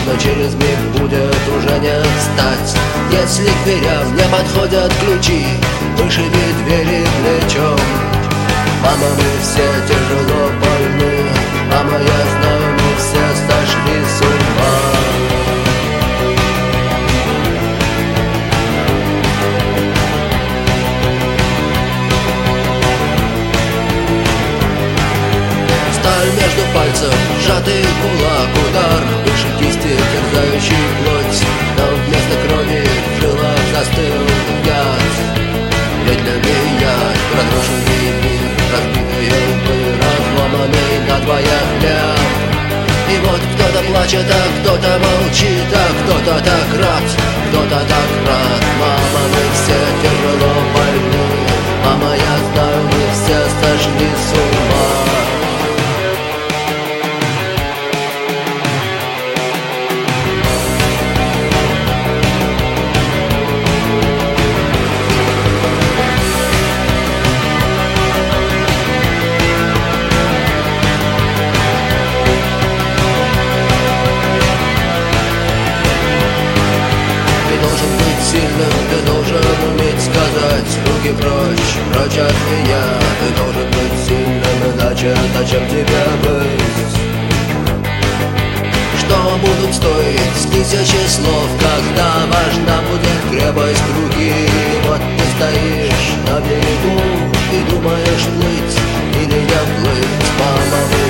но через миг будет уже не встать. Если к дверям не подходят ключи, вышиби двери плечом. Мама, мы все тяжело больны, мама, я знаю, мы все сошли с ума. Сталь между пальцев, сжатый кулак, удар выше кисти, терзающий плоть. Но вместо крови в жилах застыл яд. Ведь для меня разрушенный мир, разбитые лбы, разломанный надвое хлеб. И вот кто-то плачет, а кто-то молчит, а кто-то так рад, кто-то так рад. Мама, мы все тяжело больны, мама, я знаю, мы все сошли с ума. Ты должен уметь сказать: руки прочь, прочь от меня. Ты должен быть сильным, иначе зачем тебе быть? Что будут стоить тысячи слов, когда важна будет крепость руки? Вот ты стоишь на берегу и думаешь, плыть или не плыть. Мама,